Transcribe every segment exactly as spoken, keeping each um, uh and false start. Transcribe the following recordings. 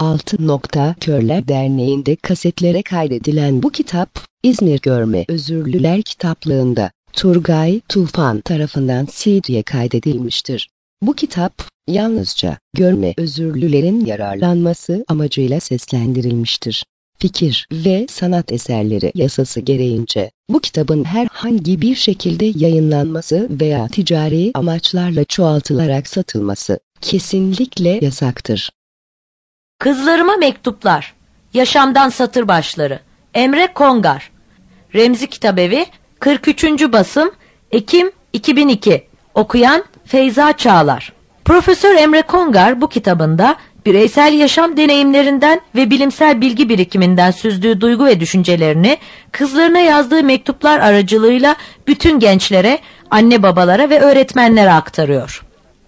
altı. Körler Derneği'nde kasetlere kaydedilen bu kitap, İzmir Görme Özürlüler Kitaplığında Turgay Tufan tarafından C D'ye kaydedilmiştir. Bu kitap, yalnızca görme özürlülerin yararlanması amacıyla seslendirilmiştir. Fikir ve sanat eserleri yasası gereğince, bu kitabın herhangi bir şekilde yayınlanması veya ticari amaçlarla çoğaltılarak satılması kesinlikle yasaktır. Kızlarıma Mektuplar. Yaşamdan Satır Başları. Emre Kongar. Remzi Kitabevi, kırk üçüncü basım, Ekim iki bin iki. Okuyan Feyza Çağlar. Profesör Emre Kongar bu kitabında bireysel yaşam deneyimlerinden ve bilimsel bilgi birikiminden süzdüğü duygu ve düşüncelerini kızlarına yazdığı mektuplar aracılığıyla bütün gençlere, anne babalara ve öğretmenlere aktarıyor.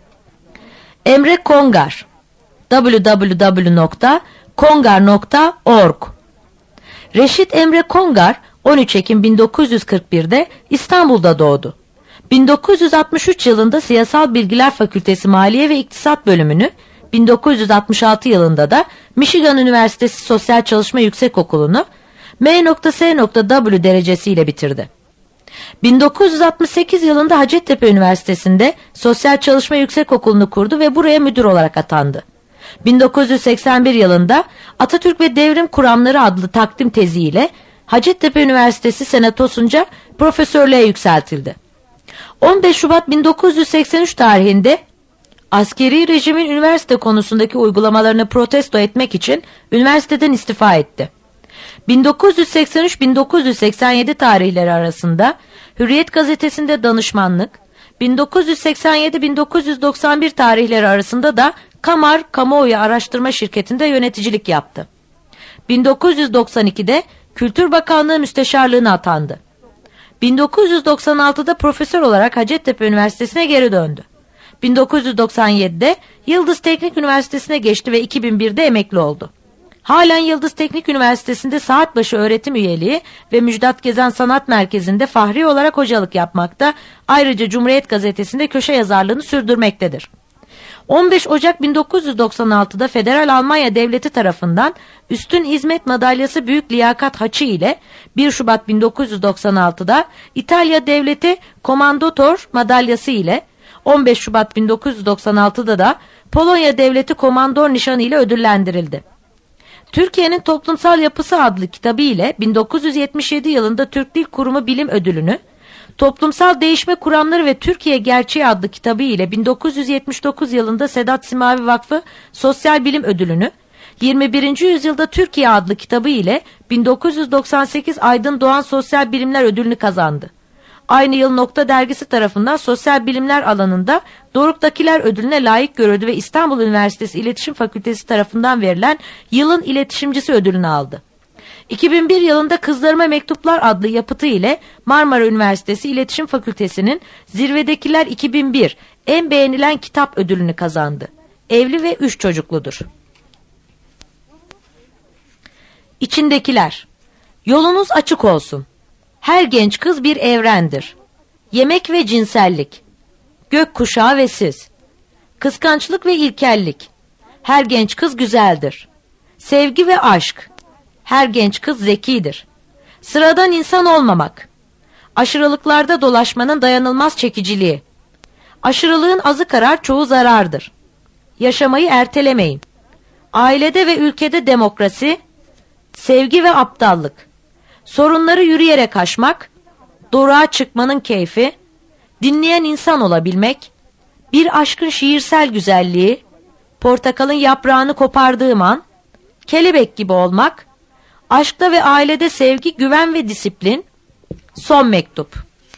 Emre Kongar, double-u double-u double-u nokta kongar nokta org. Reşit Emre Kongar on üç Ekim bin dokuz yüz kırk bir'de İstanbul'da doğdu. bin dokuz yüz altmış üç yılında Siyasal Bilgiler Fakültesi Maliye ve İktisat bölümünü, bin dokuz yüz altmış altı yılında da Michigan Üniversitesi Sosyal Çalışma Yüksekokulu'nu M S W derecesiyle bitirdi. bin dokuz yüz altmış sekiz yılında Hacettepe Üniversitesi'nde Sosyal Çalışma Yüksekokulu'nu kurdu ve buraya müdür olarak atandı. bin dokuz yüz seksen bir yılında Atatürk ve Devrim Kuramları adlı takdim teziyle Hacettepe Üniversitesi Senatosu'nca profesörlüğe yükseltildi. on beş Şubat bin dokuz yüz seksen üç tarihinde askeri rejimin üniversite konusundaki uygulamalarını protesto etmek için üniversiteden istifa etti. bin dokuz yüz seksen üç bin dokuz yüz seksen yedi tarihleri arasında Hürriyet gazetesinde danışmanlık, bin dokuz yüz seksen yedi bin dokuz yüz doksan bir tarihleri arasında da Kamar Kamuoyu Araştırma Şirketi'nde yöneticilik yaptı. bin dokuz yüz doksan iki'de Kültür Bakanlığı Müsteşarlığına atandı. bin dokuz yüz doksan altı'da profesör olarak Hacettepe Üniversitesi'ne geri döndü. bin dokuz yüz doksan yedi'de Yıldız Teknik Üniversitesi'ne geçti ve iki bin bir'de emekli oldu. Halen Yıldız Teknik Üniversitesi'nde saat başı öğretim üyeliği ve Müjdat Gezen Sanat Merkezi'nde fahri olarak hocalık yapmakta, ayrıca Cumhuriyet Gazetesi'nde köşe yazarlığını sürdürmektedir. on beş Ocak bin dokuz yüz doksan altı'da Federal Almanya Devleti tarafından Üstün Hizmet Madalyası Büyük Liyakat Haçı ile bir Şubat bin dokuz yüz doksan altı'da İtalya Devleti Komandotor Madalyası ile on beş Şubat bin dokuz yüz doksan altı'da da Polonya Devleti Komandor Nişanı ile ödüllendirildi. Türkiye'nin Toplumsal Yapısı adlı kitabı ile bin dokuz yüz yetmiş yedi yılında Türk Dil Kurumu Bilim Ödülünü, Toplumsal Değişme Kuramları ve Türkiye Gerçeği adlı kitabı ile bin dokuz yüz yetmiş dokuz yılında Sedat Simavi Vakfı Sosyal Bilim Ödülünü, yirmi birinci yüzyılda Türkiye adlı kitabı ile bin dokuz yüz doksan sekiz Aydın Doğan Sosyal Bilimler Ödülünü kazandı. Aynı yıl Nokta Dergisi tarafından sosyal bilimler alanında Doruk'takiler ödülüne layık görüldü ve İstanbul Üniversitesi İletişim Fakültesi tarafından verilen Yılın İletişimcisi ödülünü aldı. iki bin bir yılında Kızlarıma Mektuplar adlı yapıtı ile Marmara Üniversitesi İletişim Fakültesi'nin Zirvedekiler iki bin bir en beğenilen kitap ödülünü kazandı. Evli ve üç çocukludur. İçindekiler. Yolunuz açık olsun. Her genç kız bir evrendir. Yemek ve cinsellik. Gökkuşağı ve siz. Kıskançlık ve ilkellik. Her genç kız güzeldir. Sevgi ve aşk. Her genç kız zekidir. Sıradan insan olmamak. Aşırılıklarda dolaşmanın dayanılmaz çekiciliği. Aşırılığın azı karar, çoğu zarardır. Yaşamayı ertelemeyin. Ailede ve ülkede demokrasi, sevgi ve aptallık. Sorunları yürüyerek aşmak, doruğa çıkmanın keyfi, dinleyen insan olabilmek, bir aşkın şiirsel güzelliği, portakalın yaprağını kopardığım an, kelebek gibi olmak, aşkta ve ailede sevgi, güven ve disiplin. Son mektup.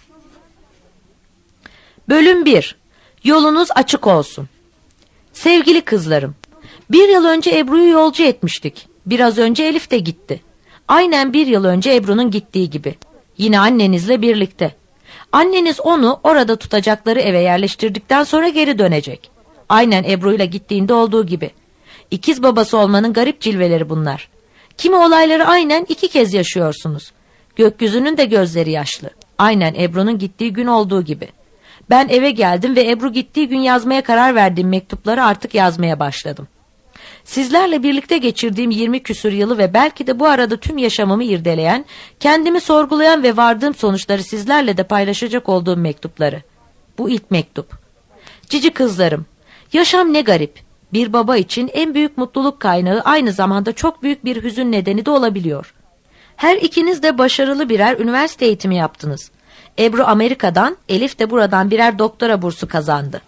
Bölüm bir. Yolunuz açık olsun. Sevgili kızlarım, bir yıl önce Ebru'yu yolcu etmiştik. Biraz önce Elif de gitti. Aynen bir yıl önce Ebru'nun gittiği gibi. Yine annenizle birlikte. Anneniz onu orada tutacakları eve yerleştirdikten sonra geri dönecek. Aynen Ebru'yla gittiğinde olduğu gibi. İkiz babası olmanın garip cilveleri bunlar. Kimi olayları aynen iki kez yaşıyorsunuz. Gökyüzünün de gözleri yaşlı. Aynen Ebru'nun gittiği gün olduğu gibi. Ben eve geldim ve Ebru gittiği gün yazmaya karar verdiğim mektupları artık yazmaya başladım. Sizlerle birlikte geçirdiğim yirmi küsur yılı ve belki de bu arada tüm yaşamımı irdeleyen, kendimi sorgulayan ve vardığım sonuçları sizlerle de paylaşacak olduğum mektupları. Bu ilk mektup. Cici kızlarım, yaşam ne garip. Bir baba için en büyük mutluluk kaynağı aynı zamanda çok büyük bir hüzün nedeni de olabiliyor. Her ikiniz de başarılı birer üniversite eğitimi yaptınız. Ebru Amerika'dan, Elif de buradan birer doktora bursu kazandı.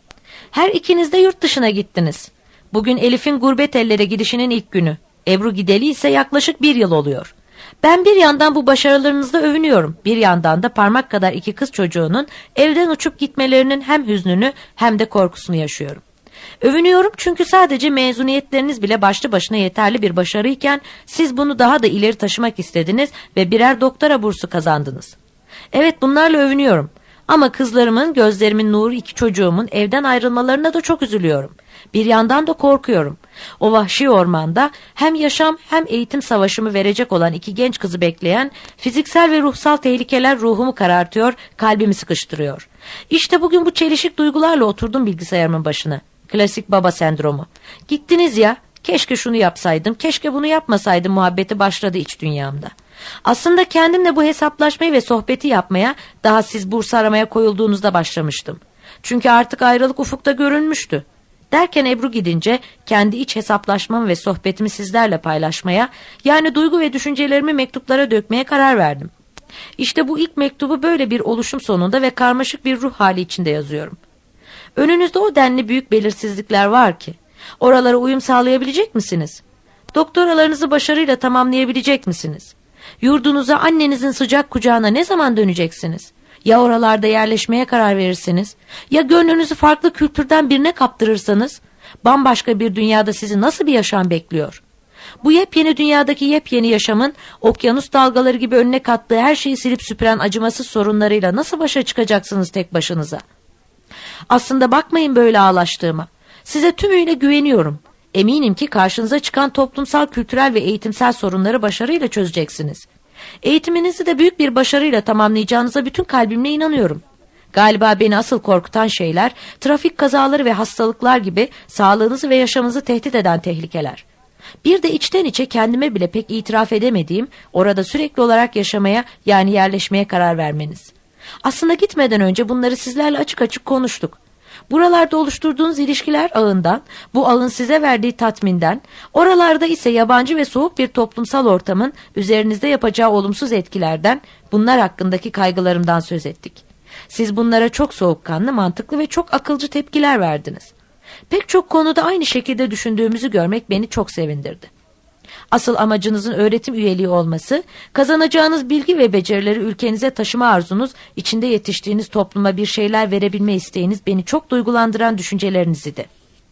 Her ikiniz de yurt dışına gittiniz. Bugün Elif'in gurbet ellere gidişinin ilk günü. Ebru gideli ise yaklaşık bir yıl oluyor. Ben bir yandan bu başarılarınızla övünüyorum. Bir yandan da parmak kadar iki kız çocuğunun evden uçup gitmelerinin hem hüznünü hem de korkusunu yaşıyorum. Övünüyorum çünkü sadece mezuniyetleriniz bile başlı başına yeterli bir başarıyken siz bunu daha da ileri taşımak istediniz ve birer doktora bursu kazandınız. Evet, bunlarla övünüyorum. Ama kızlarımın, gözlerimin nuru iki çocuğumun evden ayrılmalarına da çok üzülüyorum. Bir yandan da korkuyorum. O vahşi ormanda hem yaşam hem eğitim savaşımı verecek olan iki genç kızı bekleyen fiziksel ve ruhsal tehlikeler ruhumu karartıyor, kalbimi sıkıştırıyor. İşte bugün bu çelişik duygularla oturdum bilgisayarımın başına. Klasik baba sendromu. Gittiniz ya, keşke şunu yapsaydım, keşke bunu yapmasaydım muhabbeti başladı iç dünyamda. Aslında kendimle bu hesaplaşmayı ve sohbeti yapmaya daha siz burs aramaya koyulduğunuzda başlamıştım. Çünkü artık ayrılık ufukta görünmüştü. Derken Ebru gidince kendi iç hesaplaşmamı ve sohbetimi sizlerle paylaşmaya, yani duygu ve düşüncelerimi mektuplara dökmeye karar verdim. İşte bu ilk mektubu böyle bir oluşum sonunda ve karmaşık bir ruh hali içinde yazıyorum. Önünüzde o denli büyük belirsizlikler var ki, oralara uyum sağlayabilecek misiniz? Doktoralarınızı başarıyla tamamlayabilecek misiniz? Yurdunuza, annenizin sıcak kucağına ne zaman döneceksiniz? Ya oralarda yerleşmeye karar verirsiniz? Ya gönlünüzü farklı kültürden birine kaptırırsanız? Bambaşka bir dünyada sizi nasıl bir yaşam bekliyor? Bu yepyeni dünyadaki yepyeni yaşamın okyanus dalgaları gibi önüne kattığı her şeyi silip süpüren acımasız sorunlarıyla nasıl başa çıkacaksınız tek başınıza? Aslında bakmayın böyle ağlaştığıma. Size tümüyle güveniyorum. Eminim ki karşınıza çıkan toplumsal, kültürel ve eğitimsel sorunları başarıyla çözeceksiniz. Eğitiminizi de büyük bir başarıyla tamamlayacağınıza bütün kalbimle inanıyorum. Galiba beni asıl korkutan şeyler, trafik kazaları ve hastalıklar gibi sağlığınızı ve yaşamınızı tehdit eden tehlikeler. Bir de içten içe kendime bile pek itiraf edemediğim, orada sürekli olarak yaşamaya, yani yerleşmeye karar vermeniz. Aslında gitmeden önce bunları sizlerle açık açık konuştuk. Buralarda oluşturduğunuz ilişkiler ağından, bu ağın size verdiği tatminden, oralarda ise yabancı ve soğuk bir toplumsal ortamın üzerinizde yapacağı olumsuz etkilerden, bunlar hakkındaki kaygılarımdan söz ettik. Siz bunlara çok soğukkanlı, mantıklı ve çok akılcı tepkiler verdiniz. Pek çok konuda aynı şekilde düşündüğümüzü görmek beni çok sevindirdi. Asıl amacınızın öğretim üyeliği olması, kazanacağınız bilgi ve becerileri ülkenize taşıma arzunuz, içinde yetiştiğiniz topluma bir şeyler verebilme isteğiniz beni çok duygulandıran düşünceleriniz idi.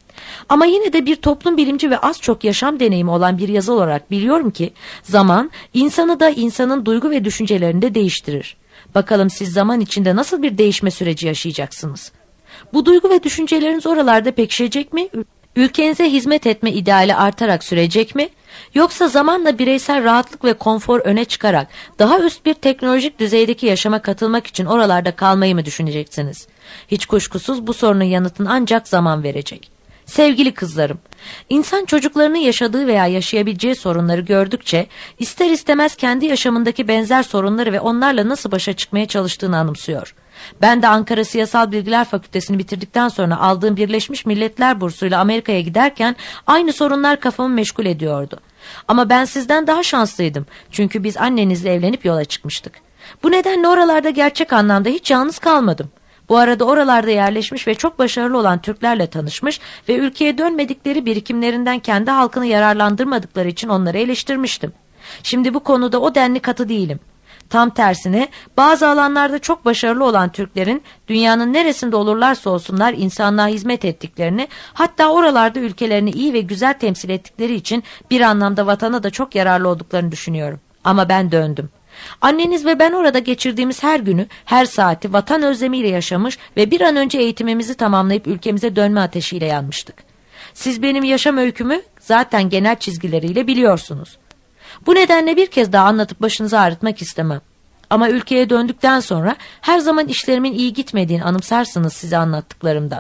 Ama yine de bir toplum bilimci ve az çok yaşam deneyimi olan bir yazı olarak biliyorum ki, zaman insanı da insanın duygu ve düşüncelerini de değiştirir. Bakalım siz zaman içinde nasıl bir değişme süreci yaşayacaksınız? Bu duygu ve düşünceleriniz oralarda pekişecek mi? Ülkenize hizmet etme ideali artarak sürecek mi? Yoksa zamanla bireysel rahatlık ve konfor öne çıkarak daha üst bir teknolojik düzeydeki yaşama katılmak için oralarda kalmayı mı düşüneceksiniz? Hiç kuşkusuz bu sorunun yanıtını ancak zaman verecek. Sevgili kızlarım, insan çocuklarının yaşadığı veya yaşayabileceği sorunları gördükçe ister istemez kendi yaşamındaki benzer sorunları ve onlarla nasıl başa çıkmaya çalıştığını anımsıyor. Ben de Ankara Siyasal Bilgiler Fakültesini bitirdikten sonra aldığım Birleşmiş Milletler bursuyla Amerika'ya giderken aynı sorunlar kafamı meşgul ediyordu. Ama ben sizden daha şanslıydım. Çünkü biz annenizle evlenip yola çıkmıştık. Bu nedenle oralarda gerçek anlamda hiç yalnız kalmadım. Bu arada oralarda yerleşmiş ve çok başarılı olan Türklerle tanışmış ve ülkeye dönmedikleri birikimlerinden kendi halkını yararlandırmadıkları için onları eleştirmiştim. Şimdi bu konuda o denli katı değilim. Tam tersine bazı alanlarda çok başarılı olan Türklerin dünyanın neresinde olurlarsa olsunlar insanlığa hizmet ettiklerini, hatta oralarda ülkelerini iyi ve güzel temsil ettikleri için bir anlamda vatana da çok yararlı olduklarını düşünüyorum. Ama ben döndüm. Anneniz ve ben orada geçirdiğimiz her günü, her saati vatan özlemiyle yaşamış ve bir an önce eğitimimizi tamamlayıp ülkemize dönme ateşiyle yanmıştık. Siz benim yaşam öykümü zaten genel çizgileriyle biliyorsunuz. Bu nedenle bir kez daha anlatıp başınızı ağrıtmak istemem. Ama ülkeye döndükten sonra her zaman işlerimin iyi gitmediğini anımsarsınız size anlattıklarımdan.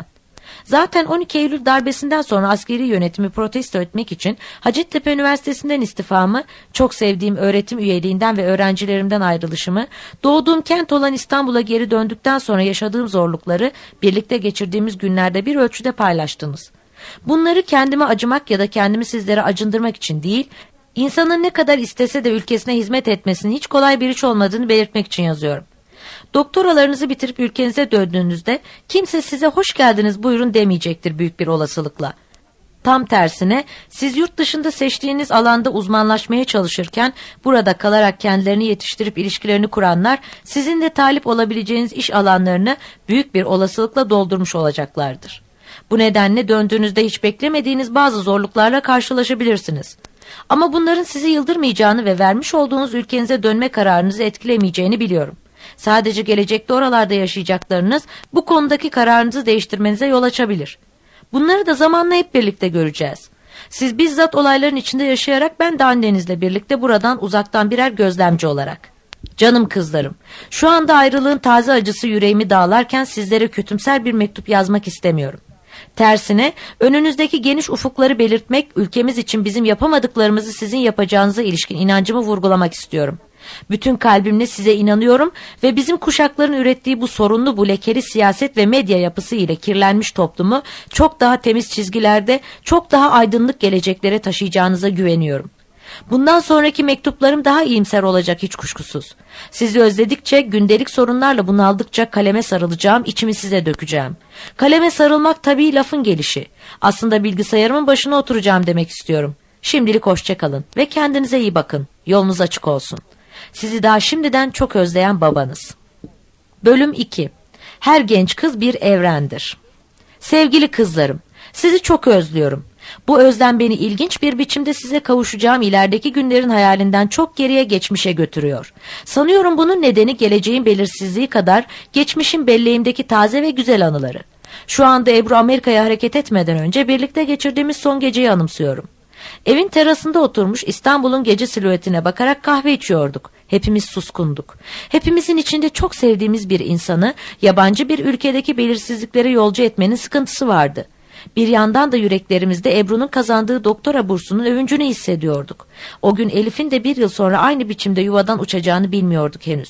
Zaten on iki Eylül darbesinden sonra askeri yönetimi protesto etmek için Hacettepe Üniversitesi'nden istifamı, çok sevdiğim öğretim üyeliğinden ve öğrencilerimden ayrılışımı, doğduğum kent olan İstanbul'a geri döndükten sonra yaşadığım zorlukları birlikte geçirdiğimiz günlerde bir ölçüde paylaştınız. Bunları kendime acımak ya da kendimi sizlere acındırmak için değil, insanın ne kadar istese de ülkesine hizmet etmesinin hiç kolay bir iş olmadığını belirtmek için yazıyorum. Doktoralarınızı bitirip ülkenize döndüğünüzde kimse size hoş geldiniz buyurun demeyecektir büyük bir olasılıkla. Tam tersine siz yurt dışında seçtiğiniz alanda uzmanlaşmaya çalışırken burada kalarak kendilerini yetiştirip ilişkilerini kuranlar sizin de talip olabileceğiniz iş alanlarını büyük bir olasılıkla doldurmuş olacaklardır. Bu nedenle döndüğünüzde hiç beklemediğiniz bazı zorluklarla karşılaşabilirsiniz. Ama bunların sizi yıldırmayacağını ve vermiş olduğunuz ülkenize dönme kararınızı etkilemeyeceğini biliyorum. Sadece gelecekte oralarda yaşayacaklarınız bu konudaki kararınızı değiştirmenize yol açabilir. Bunları da zamanla hep birlikte göreceğiz. Siz bizzat olayların içinde yaşayarak, ben de annenizle birlikte buradan uzaktan birer gözlemci olarak. Canım kızlarım, şu anda ayrılığın taze acısı yüreğimi dağlarken sizlere kötümser bir mektup yazmak istemiyorum. Tersine önünüzdeki geniş ufukları belirtmek, ülkemiz için bizim yapamadıklarımızı sizin yapacağınıza ilişkin inancımı vurgulamak istiyorum. Bütün kalbimle size inanıyorum ve bizim kuşakların ürettiği bu sorunlu, bu lekeli siyaset ve medya yapısı ile kirlenmiş toplumu çok daha temiz çizgilerde, çok daha aydınlık geleceklere taşıyacağınıza güveniyorum. Bundan sonraki mektuplarım daha iyimser olacak hiç kuşkusuz. Sizi özledikçe, gündelik sorunlarla bunaldıkça kaleme sarılacağım, içimi size dökeceğim. Kaleme sarılmak tabii lafın gelişi. Aslında bilgisayarımın başına oturacağım demek istiyorum. Şimdilik hoşça kalın ve kendinize iyi bakın. Yolunuz açık olsun. Sizi daha şimdiden çok özleyen babanız. Bölüm iki. Her genç kız bir evrendir. Sevgili kızlarım, sizi çok özlüyorum. Bu özlem beni ilginç bir biçimde size kavuşacağım ilerideki günlerin hayalinden çok geriye, geçmişe götürüyor. Sanıyorum bunun nedeni geleceğin belirsizliği kadar geçmişin belleğimdeki taze ve güzel anıları. Şu anda Ebru Amerika'ya hareket etmeden önce birlikte geçirdiğimiz son geceyi anımsıyorum. Evin terasında oturmuş İstanbul'un gece silüetine bakarak kahve içiyorduk. Hepimiz suskunduk. Hepimizin içinde çok sevdiğimiz bir insanı yabancı bir ülkedeki belirsizliklere yolcu etmenin sıkıntısı vardı. Bir yandan da yüreklerimizde Ebru'nun kazandığı doktora bursunun övüncünü hissediyorduk. O gün Elif'in de bir yıl sonra aynı biçimde yuvadan uçacağını bilmiyorduk henüz.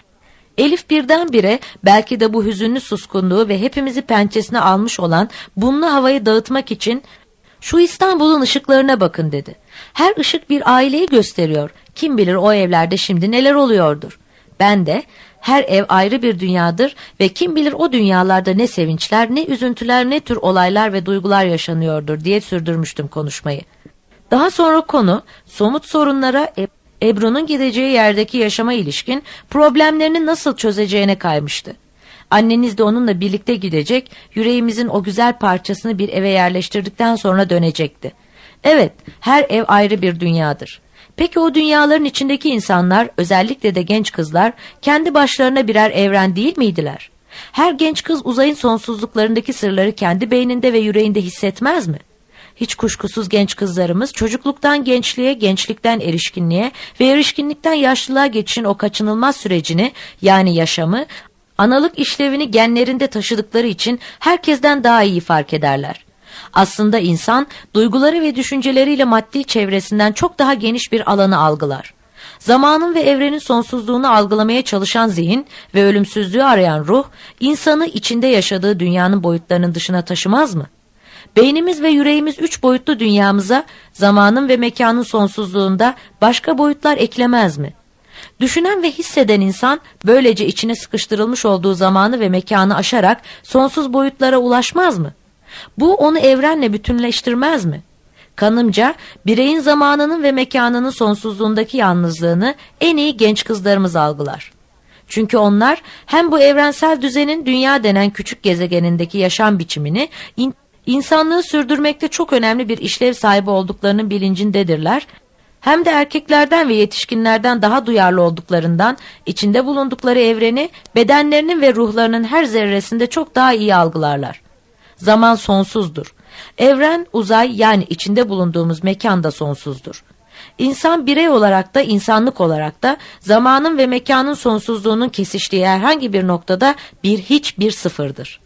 Elif birdenbire belki de bu hüzünlü suskunluğu ve hepimizi pençesine almış olan bunlu havayı dağıtmak için "Şu İstanbul'un ışıklarına bakın" dedi. Her ışık bir aileyi gösteriyor. Kim bilir o evlerde şimdi neler oluyordur. Ben de her ev ayrı bir dünyadır ve kim bilir o dünyalarda ne sevinçler, ne üzüntüler, ne tür olaylar ve duygular yaşanıyordur diye sürdürmüştüm konuşmayı. Daha sonra konu somut sorunlara, Ebru'nun gideceği yerdeki yaşama ilişkin problemlerini nasıl çözeceğine kaymıştı. Anneniz de onunla birlikte gidecek, yüreğimizin o güzel parçasını bir eve yerleştirdikten sonra dönecekti. Evet, her ev ayrı bir dünyadır. Peki o dünyaların içindeki insanlar, özellikle de genç kızlar, kendi başlarına birer evren değil miydiler? Her genç kız uzayın sonsuzluklarındaki sırları kendi beyninde ve yüreğinde hissetmez mi? Hiç kuşkusuz genç kızlarımız çocukluktan gençliğe, gençlikten erişkinliğe ve erişkinlikten yaşlılığa geçişin o kaçınılmaz sürecini, yani yaşamı, analık işlevini genlerinde taşıdıkları için herkesten daha iyi fark ederler. Aslında insan duyguları ve düşünceleriyle maddi çevresinden çok daha geniş bir alanı algılar. Zamanın ve evrenin sonsuzluğunu algılamaya çalışan zihin ve ölümsüzlüğü arayan ruh, insanı içinde yaşadığı dünyanın boyutlarının dışına taşımaz mı? Beynimiz ve yüreğimiz üç boyutlu dünyamıza zamanın ve mekanın sonsuzluğunda başka boyutlar eklemez mi? Düşünen ve hisseden insan böylece içine sıkıştırılmış olduğu zamanı ve mekanı aşarak sonsuz boyutlara ulaşmaz mı? Bu onu evrenle bütünleştirmez mi? Kanımca bireyin zamanının ve mekanının sonsuzluğundaki yalnızlığını en iyi genç kızlarımız algılar. Çünkü onlar hem bu evrensel düzenin dünya denen küçük gezegenindeki yaşam biçimini, in insanlığı sürdürmekte çok önemli bir işlev sahibi olduklarının bilincindedirler, hem de erkeklerden ve yetişkinlerden daha duyarlı olduklarından içinde bulundukları evreni bedenlerinin ve ruhlarının her zerresinde çok daha iyi algılarlar. Zaman sonsuzdur. Evren, uzay, yani içinde bulunduğumuz mekan da sonsuzdur. İnsan birey olarak da insanlık olarak da zamanın ve mekanın sonsuzluğunun kesiştiği herhangi bir noktada bir hiç, bir sıfırdır.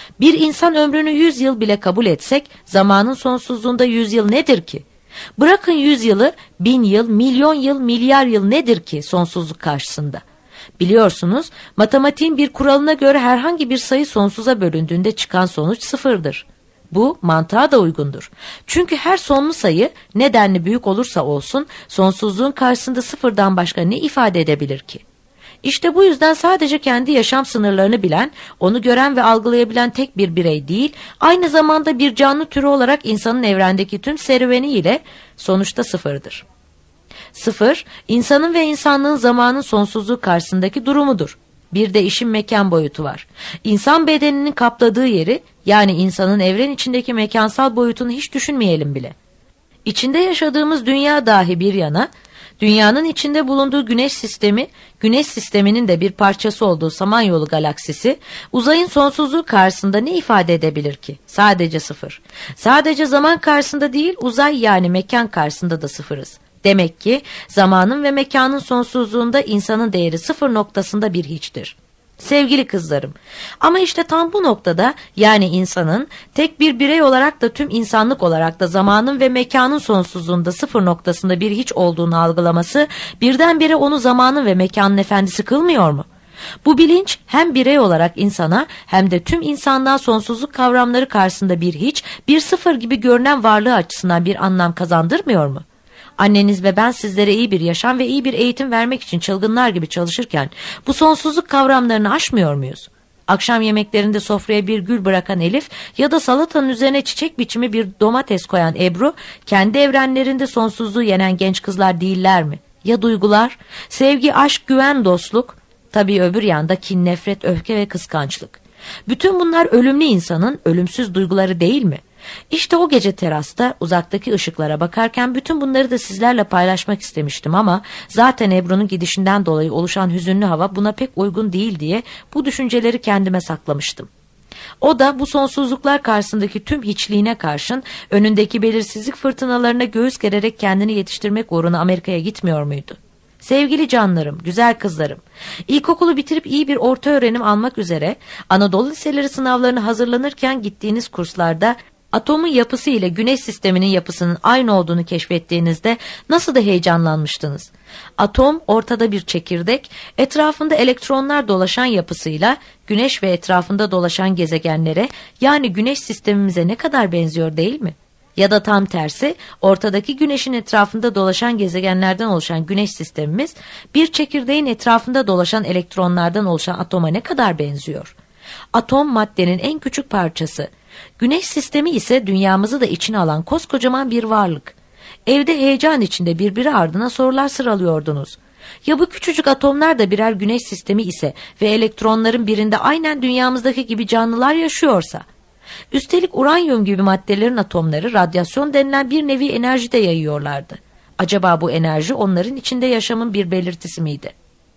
Bir insan ömrünü yüz yıl bile kabul etsek, zamanın sonsuzluğunda yüz yıl nedir ki? Bırakın yüz yılı, bin yıl, milyon yıl, milyar yıl nedir ki sonsuzluk karşısında? Biliyorsunuz, matematiğin bir kuralına göre herhangi bir sayı sonsuza bölündüğünde çıkan sonuç sıfırdır. Bu mantığa da uygundur. Çünkü her sonlu sayı ne denli büyük olursa olsun sonsuzluğun karşısında sıfırdan başka ne ifade edebilir ki? İşte bu yüzden sadece kendi yaşam sınırlarını bilen, onu gören ve algılayabilen tek bir birey değil, aynı zamanda bir canlı türü olarak insanın evrendeki tüm serüveniyle sonuçta sıfırdır. Sıfır, insanın ve insanlığın zamanın sonsuzluğu karşısındaki durumudur. Bir de işin mekan boyutu var. İnsan bedeninin kapladığı yeri, yani insanın evren içindeki mekansal boyutunu hiç düşünmeyelim bile. İçinde yaşadığımız dünya dahi bir yana, dünyanın içinde bulunduğu güneş sistemi, güneş sisteminin de bir parçası olduğu Samanyolu galaksisi, uzayın sonsuzluğu karşısında ne ifade edebilir ki? Sadece sıfır. Sadece zaman karşısında değil, uzay yani mekan karşısında da sıfırız. Demek ki zamanın ve mekanın sonsuzluğunda insanın değeri sıfır noktasında bir hiçtir. Sevgili kızlarım, ama işte tam bu noktada, yani insanın tek bir birey olarak da tüm insanlık olarak da zamanın ve mekanın sonsuzluğunda sıfır noktasında bir hiç olduğunu algılaması birdenbire onu zamanın ve mekanın efendisi kılmıyor mu? Bu bilinç hem birey olarak insana hem de tüm insanlığa sonsuzluk kavramları karşısında bir hiç, bir sıfır gibi görünen varlığı açısından bir anlam kazandırmıyor mu? Anneniz ve ben sizlere iyi bir yaşam ve iyi bir eğitim vermek için çılgınlar gibi çalışırken bu sonsuzluk kavramlarını aşmıyor muyuz? Akşam yemeklerinde sofraya bir gül bırakan Elif ya da salatanın üzerine çiçek biçimi bir domates koyan Ebru, kendi evrenlerinde sonsuzluğu yenen genç kızlar değiller mi? Ya duygular? Sevgi, aşk, güven, dostluk? Tabii öbür yanda kin, nefret, öfke ve kıskançlık. Bütün bunlar ölümlü insanın ölümsüz duyguları değil mi? İşte o gece terasta uzaktaki ışıklara bakarken bütün bunları da sizlerle paylaşmak istemiştim ama zaten Ebru'nun gidişinden dolayı oluşan hüzünlü hava buna pek uygun değil diye bu düşünceleri kendime saklamıştım. O da bu sonsuzluklar karşısındaki tüm hiçliğine karşın önündeki belirsizlik fırtınalarına göğüs gererek kendini yetiştirmek uğruna Amerika'ya gitmiyor muydu? Sevgili canlarım, güzel kızlarım, ilkokulu bitirip iyi bir orta öğrenim almak üzere Anadolu liseleri sınavlarını hazırlanırken gittiğiniz kurslarda atomun yapısı ile güneş sisteminin yapısının aynı olduğunu keşfettiğinizde nasıl da heyecanlanmıştınız. Atom ortada bir çekirdek, etrafında elektronlar dolaşan yapısıyla güneş ve etrafında dolaşan gezegenlere, yani güneş sistemimize ne kadar benziyor değil mi? Ya da tam tersi, ortadaki güneşin etrafında dolaşan gezegenlerden oluşan güneş sistemimiz bir çekirdeğin etrafında dolaşan elektronlardan oluşan atoma ne kadar benziyor? Atom maddenin en küçük parçası. Güneş sistemi ise dünyamızı da içine alan koskocaman bir varlık. Evde heyecan içinde birbiri ardına sorular sıralıyordunuz. Ya bu küçücük atomlar da birer güneş sistemi ise ve elektronların birinde aynen dünyamızdaki gibi canlılar yaşıyorsa? Üstelik uranyum gibi maddelerin atomları radyasyon denilen bir nevi enerji de yayıyorlardı. Acaba bu enerji onların içinde yaşamın bir belirtisi miydi?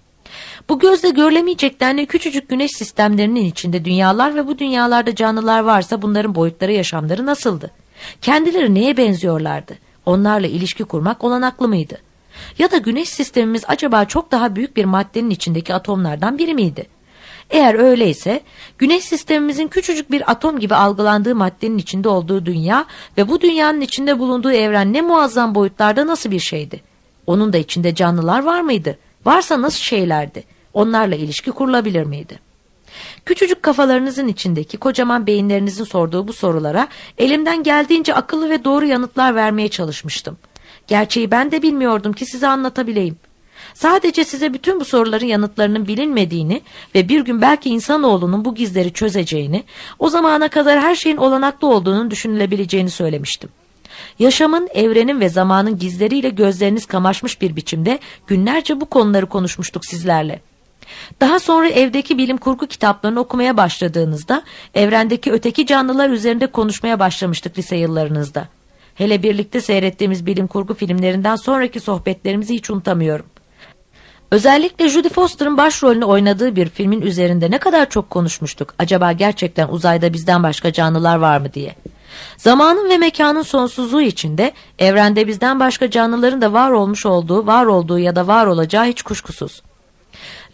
Bu gözle görülemeyecek denli küçücük güneş sistemlerinin içinde dünyalar ve bu dünyalarda canlılar varsa bunların boyutları, yaşamları nasıldı? Kendileri neye benziyorlardı? Onlarla ilişki kurmak olanaklı mıydı? Ya da güneş sistemimiz acaba çok daha büyük bir maddenin içindeki atomlardan biri miydi? Eğer öyleyse, güneş sistemimizin küçücük bir atom gibi algılandığı maddenin içinde olduğu dünya ve bu dünyanın içinde bulunduğu evren ne muazzam boyutlarda, nasıl bir şeydi? Onun da içinde canlılar var mıydı? Varsa nasıl şeylerdi? Onlarla ilişki kurulabilir miydi? Küçücük kafalarınızın içindeki kocaman beyinlerinizin sorduğu bu sorulara elimden geldiğince akıllı ve doğru yanıtlar vermeye çalışmıştım. Gerçeği ben de bilmiyordum ki size anlatabileyim. Sadece size bütün bu soruların yanıtlarının bilinmediğini ve bir gün belki insanoğlunun bu gizleri çözeceğini, o zamana kadar her şeyin olanaklı olduğunun düşünülebileceğini söylemiştim. Yaşamın, evrenin ve zamanın gizleriyle gözleriniz kamaşmış bir biçimde günlerce bu konuları konuşmuştuk sizlerle. Daha sonra evdeki bilim kurgu kitaplarını okumaya başladığınızda evrendeki öteki canlılar üzerinde konuşmaya başlamıştık lise yıllarınızda. Hele birlikte seyrettiğimiz bilim kurgu filmlerinden sonraki sohbetlerimizi hiç unutamıyorum. Özellikle Jodie Foster'ın başrolünü oynadığı bir filmin üzerinde ne kadar çok konuşmuştuk. Acaba gerçekten uzayda bizden başka canlılar var mı diye. Zamanın ve mekanın sonsuzluğu içinde evrende bizden başka canlıların da var olmuş olduğu, var olduğu ya da var olacağı hiç kuşkusuz.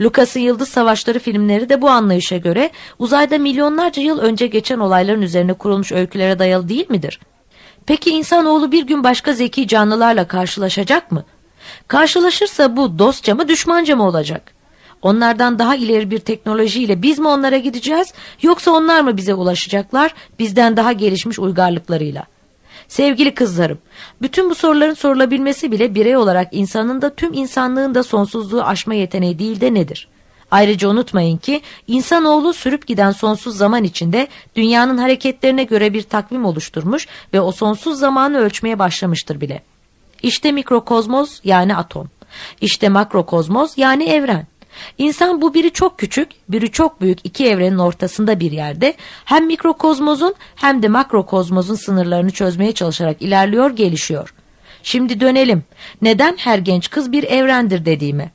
Lucas'ın Yıldız Savaşları filmleri de bu anlayışa göre uzayda milyonlarca yıl önce geçen olayların üzerine kurulmuş öykülere dayalı değil midir? Peki insanoğlu bir gün başka zeki canlılarla karşılaşacak mı? Karşılaşırsa bu dostça mı düşmanca mı olacak? Onlardan daha ileri bir teknolojiyle biz mi onlara gideceğiz, yoksa onlar mı bize ulaşacaklar bizden daha gelişmiş uygarlıklarıyla? Sevgili kızlarım, bütün bu soruların sorulabilmesi bile birey olarak insanın da tüm insanlığın da sonsuzluğu aşma yeteneği değil de nedir? Ayrıca unutmayın ki insanoğlu sürüp giden sonsuz zaman içinde dünyanın hareketlerine göre bir takvim oluşturmuş ve o sonsuz zamanı ölçmeye başlamıştır bile. İşte mikrokozmos yani atom, işte makrokozmos yani evren. İnsan bu biri çok küçük, biri çok büyük iki evrenin ortasında bir yerde hem mikrokozmosun hem de makrokozmosun sınırlarını çözmeye çalışarak ilerliyor, gelişiyor. Şimdi dönelim. Neden her genç kız bir evrendir dediğime?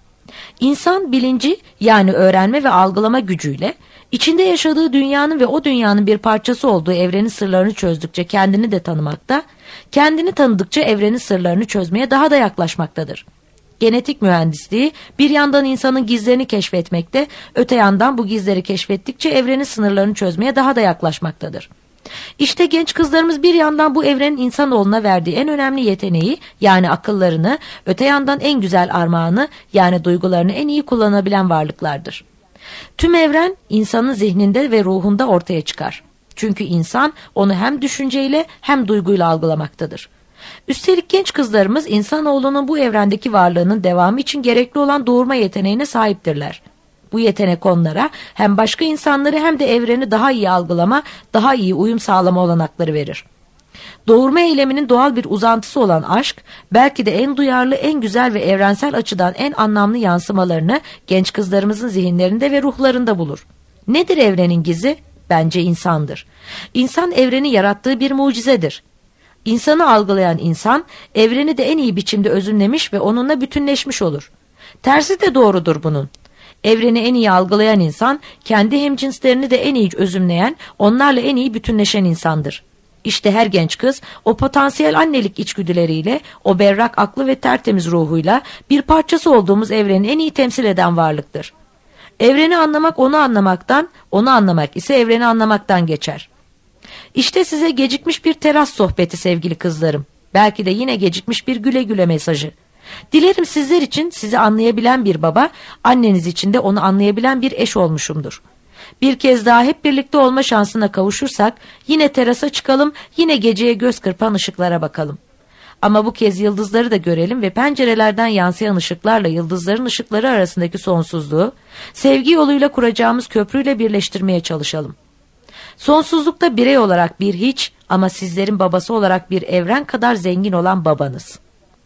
İnsan bilinci yani öğrenme ve algılama gücüyle içinde yaşadığı dünyanın ve o dünyanın bir parçası olduğu evrenin sırlarını çözdükçe kendini de tanımakta, kendini tanıdıkça evrenin sırlarını çözmeye daha da yaklaşmaktadır. Genetik mühendisliği bir yandan insanın gizlerini keşfetmekte, öte yandan bu gizleri keşfettikçe evrenin sınırlarını çözmeye daha da yaklaşmaktadır. İşte genç kızlarımız bir yandan bu evrenin insanoğluna verdiği en önemli yeteneği yani akıllarını, öte yandan en güzel armağanı yani duygularını en iyi kullanabilen varlıklardır. Tüm evren insanın zihninde ve ruhunda ortaya çıkar. Çünkü insan onu hem düşünceyle hem duyguyla algılamaktadır. Üstelik genç kızlarımız insanoğlunun bu evrendeki varlığının devamı için gerekli olan doğurma yeteneğine sahiptirler. Bu yetenek onlara hem başka insanları hem de evreni daha iyi algılama, daha iyi uyum sağlama olanakları verir. Doğurma eyleminin doğal bir uzantısı olan aşk, belki de en duyarlı, en güzel ve evrensel açıdan en anlamlı yansımalarını genç kızlarımızın zihinlerinde ve ruhlarında bulur. Nedir evrenin gizi? Bence insandır. İnsan evreni yarattığı bir mucizedir. İnsanı algılayan insan, evreni de en iyi biçimde özümlemiş ve onunla bütünleşmiş olur. Tersi de doğrudur bunun. Evreni en iyi algılayan insan, kendi hemcinslerini de en iyi özümleyen, onlarla en iyi bütünleşen insandır. İşte her genç kız, o potansiyel annelik içgüdüleriyle, o berrak aklı ve tertemiz ruhuyla bir parçası olduğumuz evreni en iyi temsil eden varlıktır. Evreni anlamak onu anlamaktan, onu anlamak ise evreni anlamaktan geçer. İşte size gecikmiş bir teras sohbeti sevgili kızlarım. Belki de yine gecikmiş bir güle güle mesajı. Dilerim sizler için sizi anlayabilen bir baba, anneniz için de onu anlayabilen bir eş olmuşumdur. Bir kez daha hep birlikte olma şansına kavuşursak yine terasa çıkalım, yine geceye göz kırpan ışıklara bakalım. Ama bu kez yıldızları da görelim ve pencerelerden yansıyan ışıklarla yıldızların ışıkları arasındaki sonsuzluğu, sevgi yoluyla kuracağımız köprüyle birleştirmeye çalışalım. Sonsuzlukta birey olarak bir hiç ama sizlerin babası olarak bir evren kadar zengin olan babanız.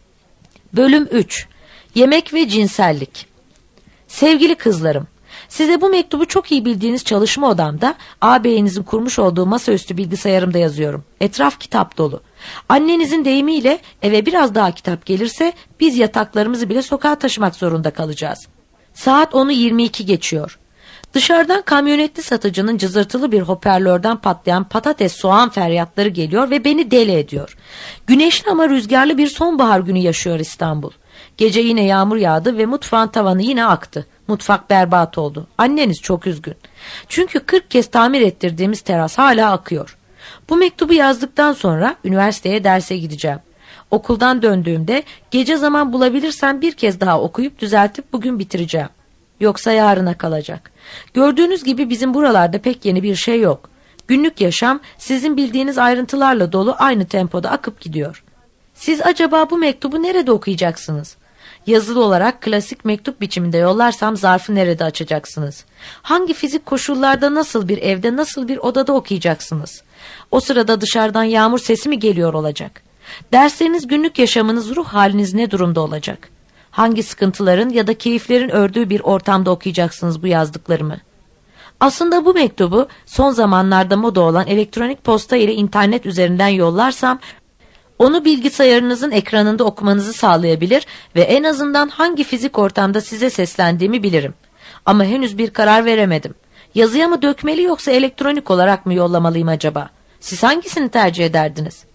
Bölüm üç. Yemek ve cinsellik. Sevgili kızlarım, size bu mektubu çok iyi bildiğiniz çalışma odamda, ağabeyinizin kurmuş olduğu masaüstü bilgisayarımda yazıyorum. Etraf kitap dolu. Annenizin deyimiyle eve biraz daha kitap gelirse biz yataklarımızı bile sokağa taşımak zorunda kalacağız. Saat onu yirmi iki geçiyor. Dışarıdan kamyonetli satıcının cızırtılı bir hoparlörden patlayan patates soğan feryatları geliyor ve beni deli ediyor. Güneşli ama rüzgarlı bir sonbahar günü yaşıyor İstanbul. Gece yine yağmur yağdı ve mutfağın tavanı yine aktı. Mutfak berbat oldu. Anneniz çok üzgün. Çünkü kırk kez tamir ettirdiğimiz teras hala akıyor. Bu mektubu yazdıktan sonra üniversiteye derse gideceğim. Okuldan döndüğümde gece zaman bulabilirsem bir kez daha okuyup düzeltip bugün bitireceğim. Yoksa yarına kalacak. Gördüğünüz gibi bizim buralarda pek yeni bir şey yok. Günlük yaşam sizin bildiğiniz ayrıntılarla dolu, aynı tempoda akıp gidiyor. Siz acaba bu mektubu nerede okuyacaksınız? Yazılı olarak klasik mektup biçiminde yollarsam zarfı nerede açacaksınız? Hangi fizik koşullarda, nasıl bir evde, nasıl bir odada okuyacaksınız? O sırada dışarıdan yağmur sesi mi geliyor olacak? Dersleriniz, günlük yaşamınız, ruh haliniz ne durumda olacak? Hangi sıkıntıların ya da keyiflerin ördüğü bir ortamda okuyacaksınız bu yazdıklarımı? Aslında bu mektubu son zamanlarda moda olan elektronik posta ile internet üzerinden yollarsam, onu bilgisayarınızın ekranında okumanızı sağlayabilir ve en azından hangi fizik ortamda size seslendiğimi bilirim. Ama henüz bir karar veremedim. Yazıya mı dökmeli yoksa elektronik olarak mı yollamalıyım acaba? Siz hangisini tercih ederdiniz?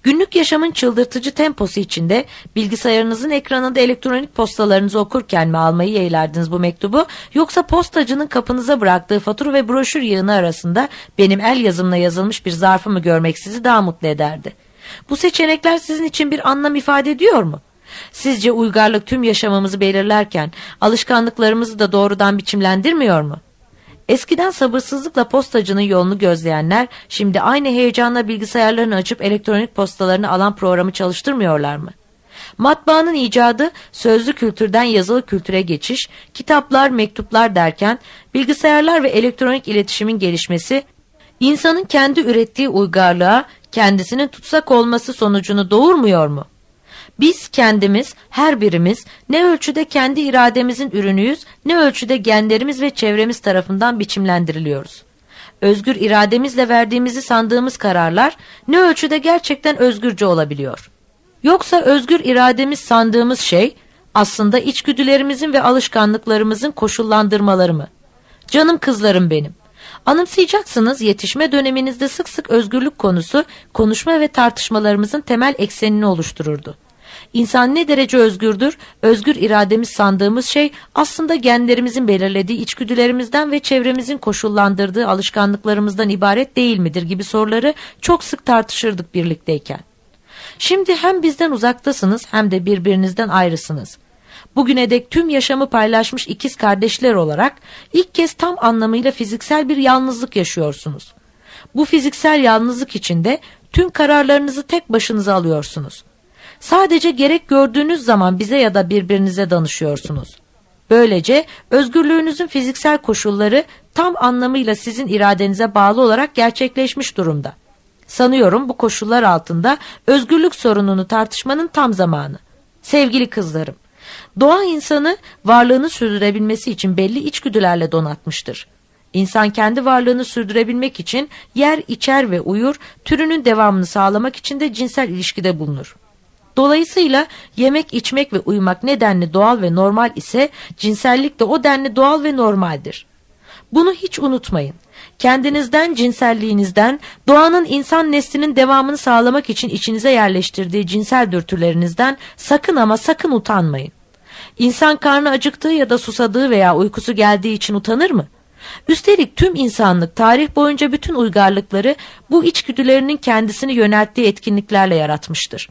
Günlük yaşamın çıldırtıcı temposu içinde bilgisayarınızın ekranında elektronik postalarınızı okurken mi almayı yeğlerdiniz bu mektubu, yoksa postacının kapınıza bıraktığı fatura ve broşür yığını arasında benim el yazımla yazılmış bir zarfı mı görmek sizi daha mutlu ederdi? Bu seçenekler sizin için bir anlam ifade ediyor mu? Sizce uygarlık tüm yaşamımızı belirlerken alışkanlıklarımızı da doğrudan biçimlendirmiyor mu? Eskiden sabırsızlıkla postacının yolunu gözleyenler şimdi aynı heyecanla bilgisayarlarını açıp elektronik postalarını alan programı çalıştırmıyorlar mı? Matbaanın icadı, sözlü kültürden yazılı kültüre geçiş, kitaplar, mektuplar derken bilgisayarlar ve elektronik iletişimin gelişmesi, insanın kendi ürettiği uygarlığa kendisinin tutsak olması sonucunu doğurmuyor mu? Biz kendimiz, her birimiz ne ölçüde kendi irademizin ürünüyüz, ne ölçüde genlerimiz ve çevremiz tarafından biçimlendiriliyoruz. Özgür irademizle verdiğimizi sandığımız kararlar ne ölçüde gerçekten özgürce olabiliyor? Yoksa özgür irademiz sandığımız şey aslında içgüdülerimizin ve alışkanlıklarımızın koşullandırmaları mı? Canım kızlarım benim. Anımsayacaksınız, yetişme döneminizde sık sık özgürlük konusu konuşma ve tartışmalarımızın temel eksenini oluştururdu. İnsan ne derece özgürdür? Özgür irademiz sandığımız şey aslında genlerimizin belirlediği içgüdülerimizden ve çevremizin koşullandırdığı alışkanlıklarımızdan ibaret değil midir gibi soruları çok sık tartışırdık birlikteyken. Şimdi hem bizden uzaktasınız hem de birbirinizden ayrısınız. Bugüne dek tüm yaşamı paylaşmış ikiz kardeşler olarak ilk kez tam anlamıyla fiziksel bir yalnızlık yaşıyorsunuz. Bu fiziksel yalnızlık içinde tüm kararlarınızı tek başınıza alıyorsunuz. Sadece gerek gördüğünüz zaman bize ya da birbirinize danışıyorsunuz. Böylece özgürlüğünüzün fiziksel koşulları tam anlamıyla sizin iradenize bağlı olarak gerçekleşmiş durumda. Sanıyorum bu koşullar altında özgürlük sorununu tartışmanın tam zamanı. Sevgili kızlarım, doğa insanı varlığını sürdürebilmesi için belli içgüdülerle donatmıştır. İnsan kendi varlığını sürdürebilmek için yer, içer ve uyur, türünün devamını sağlamak için de cinsel ilişkide bulunur. Dolayısıyla yemek, içmek ve uyumak ne denli doğal ve normal ise cinsellik de o denli doğal ve normaldir. Bunu hiç unutmayın. Kendinizden, cinselliğinizden, doğanın insan neslinin devamını sağlamak için içinize yerleştirdiği cinsel dürtülerinizden sakın ama sakın utanmayın. İnsan karnı acıktığı ya da susadığı veya uykusu geldiği için utanır mı? Üstelik tüm insanlık tarih boyunca bütün uygarlıkları bu içgüdülerinin kendisini yönelttiği etkinliklerle yaratmıştır.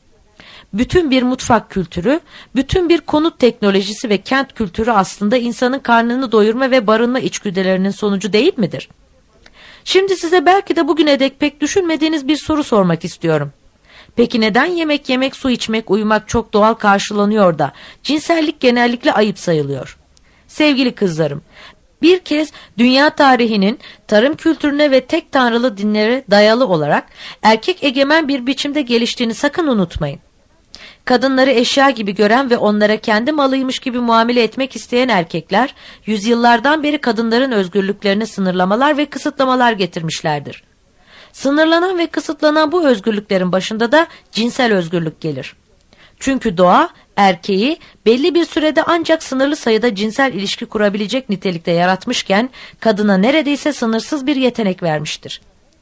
Bütün bir mutfak kültürü, bütün bir konut teknolojisi ve kent kültürü aslında insanın karnını doyurma ve barınma içgüdülerinin sonucu değil midir? Şimdi size belki de bugüne dek pek düşünmediğiniz bir soru sormak istiyorum. Peki neden yemek yemek, su içmek, uyumak çok doğal karşılanıyor da cinsellik genellikle ayıp sayılıyor? Sevgili kızlarım, bir kez dünya tarihinin tarım kültürüne ve tek tanrılı dinlere dayalı olarak erkek egemen bir biçimde geliştiğini sakın unutmayın. Kadınları eşya gibi gören ve onlara kendi malıymış gibi muamele etmek isteyen erkekler, yüzyıllardan beri kadınların özgürlüklerine sınırlamalar ve kısıtlamalar getirmişlerdir. Sınırlanan ve kısıtlanan bu özgürlüklerin başında da cinsel özgürlük gelir. Çünkü doğa, erkeği belli bir sürede ancak sınırlı sayıda cinsel ilişki kurabilecek nitelikte yaratmışken, kadına neredeyse sınırsız bir yetenek vermiştir.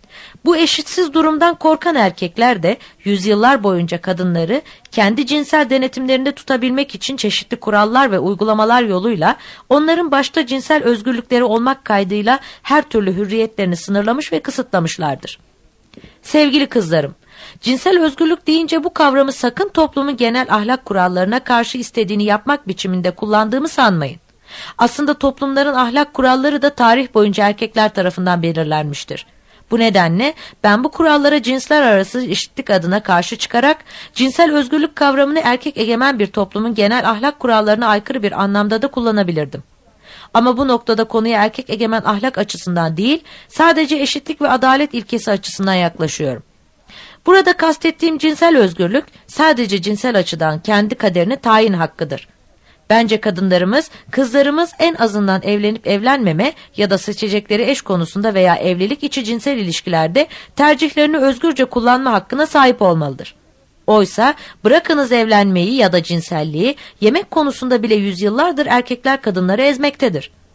Bu eşitsiz durumdan korkan erkekler de yüzyıllar boyunca kadınları kendi cinsel denetimlerinde tutabilmek için çeşitli kurallar ve uygulamalar yoluyla onların başta cinsel özgürlükleri olmak kaydıyla her türlü hürriyetlerini sınırlamış ve kısıtlamışlardır. Sevgili kızlarım, cinsel özgürlük deyince bu kavramı sakın toplumun genel ahlak kurallarına karşı istediğini yapmak biçiminde kullandığımı sanmayın. Aslında toplumların ahlak kuralları da tarih boyunca erkekler tarafından belirlenmiştir. Bu nedenle ben bu kurallara cinsler arası eşitlik adına karşı çıkarak cinsel özgürlük kavramını erkek egemen bir toplumun genel ahlak kurallarına aykırı bir anlamda da kullanabilirdim. Ama bu noktada konuya erkek egemen ahlak açısından değil, sadece eşitlik ve adalet ilkesi açısından yaklaşıyorum. Burada kastettiğim cinsel özgürlük sadece cinsel açıdan kendi kaderini tayin hakkıdır. Bence kadınlarımız, kızlarımız en azından evlenip evlenmeme ya da seçecekleri eş konusunda veya evlilik içi cinsel ilişkilerde tercihlerini özgürce kullanma hakkına sahip olmalıdır. Oysa bırakınız evlenmeyi ya da cinselliği, yemek konusunda bile yüzyıllardır erkekler kadınları ezmektedir.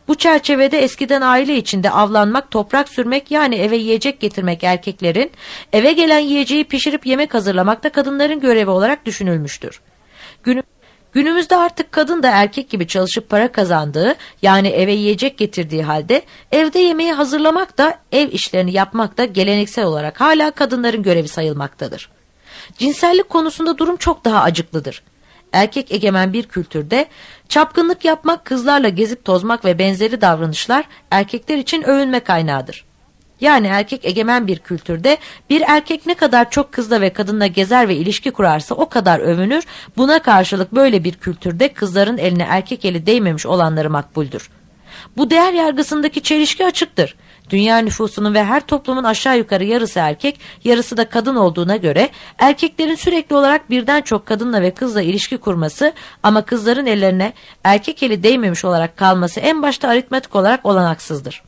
Bu çerçevede eskiden aile içinde avlanmak, toprak sürmek yani eve yiyecek getirmek erkeklerin, eve gelen yiyeceği pişirip yemek hazırlamak da kadınların görevi olarak düşünülmüştür. Günü Günümüzde artık kadın da erkek gibi çalışıp para kazandığı, yani eve yiyecek getirdiği halde evde yemeği hazırlamak da ev işlerini yapmak da geleneksel olarak hala kadınların görevi sayılmaktadır. Cinsellik konusunda durum çok daha acıklıdır. Erkek egemen bir kültürde çapkınlık yapmak, kızlarla gezip tozmak ve benzeri davranışlar erkekler için övünme kaynağıdır. Yani erkek egemen bir kültürde bir erkek ne kadar çok kızla ve kadınla gezer ve ilişki kurarsa o kadar övünür. Buna karşılık böyle bir kültürde kızların eline erkek eli değmemiş olanları makbuldür. Bu değer yargısındaki çelişki açıktır. Dünya nüfusunun ve her toplumun aşağı yukarı yarısı erkek, yarısı da kadın olduğuna göre erkeklerin sürekli olarak birden çok kadınla ve kızla ilişki kurması ama kızların ellerine erkek eli değmemiş olarak kalması en başta aritmetik olarak olanaksızdır.